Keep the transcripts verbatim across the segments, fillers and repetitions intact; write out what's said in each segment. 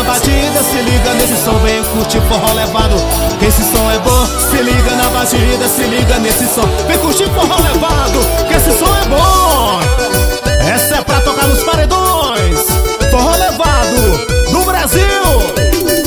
batida, se liga nesse som, vem curtir forró levado, que esse som é bom. Se liga na batida, se liga nesse som, vem curtir forró levado, que esse som é bom. Essa é pra tocar nos paredões, forró levado do Brasil.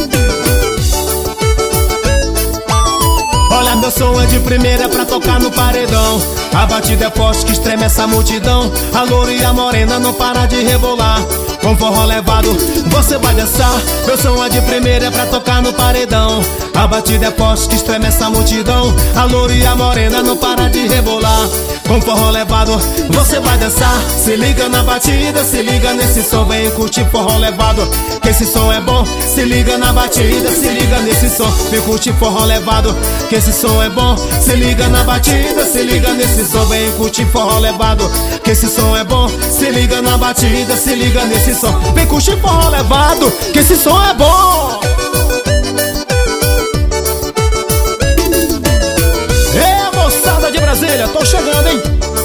Olha, meu som é de primeira pra tocar no paredão. A batida é forte que estreme essa multidão. A loura e a morena não para de rebolar. Com forró levado você vai dançar. Meu som é de primeira pra tocar no paredão. A batida é forte que estreme essa multidão. A loura e a morena não para de rebolar. Com forró levado você vai dançar. Se liga na batida, se liga nesse som, vem curtir forró levado, que esse som é bom. Se liga na batida, se liga nesse som, vem curtir forró levado, que esse som é bom. Se liga na batida, se liga nesse som, vem curtir forró levado, que esse som é bom. Se liga na batida, se liga nesse som, vem curtir forró levado, que esse som é bom. É, moçada de Brasília, tô chegando, hein?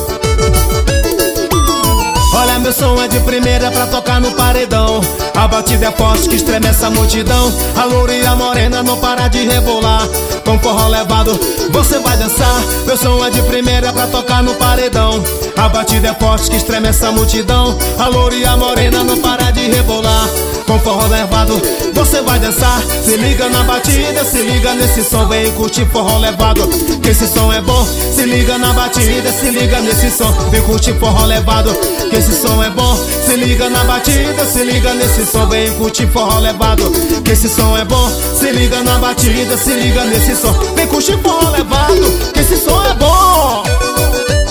Olha, meu som é de primeira pra tocar no paredão. A batida é forte que estreme essa multidão. A loura e a morena não para de rebolar. Com forró levado você vai dançar. Meu som é de primeira pra tocar no paredão. A batida é forte que estreme essa multidão. A loura e a morena não para de rebolar. Com forró levado você vai dançar. Se liga na batida, se liga nesse som, vem curtir forró levado, que esse som é bom. Se liga na batida, se liga nesse som, vem curtir forró levado, que esse som é bom. Se liga na batida, se liga nesse som, vem curtir forró levado, que esse som é bom. Se liga na batida, se liga nesse som, vem curtir forró levado, que esse som é bom.